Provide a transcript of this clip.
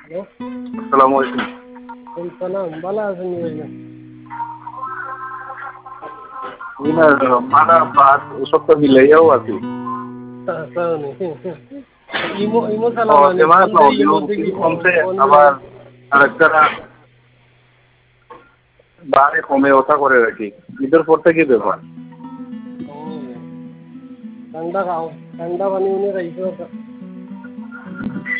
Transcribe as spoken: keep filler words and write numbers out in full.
Hello, আসসালামু আলাইকুম। ওয়ালাইকুম সালাম। ভালো আছেন নি ভাইয়া? না, মানা ভাত ওসব তো মিলাইয়াও আছি। তাও নি। ইমো ইমো ও চালানো নি তেমন ফোন আসলাম দিয়ে দিন ইমো দিন থেকে কমছে ফোন আবার মিলাই। আরেকটা বারে কমে ওঠা করে রাখি। ঈদের পর থেকে ব্যাপার। ও ঠান্ডা খাও, ঠান্ডা পানি উনি খাইছো।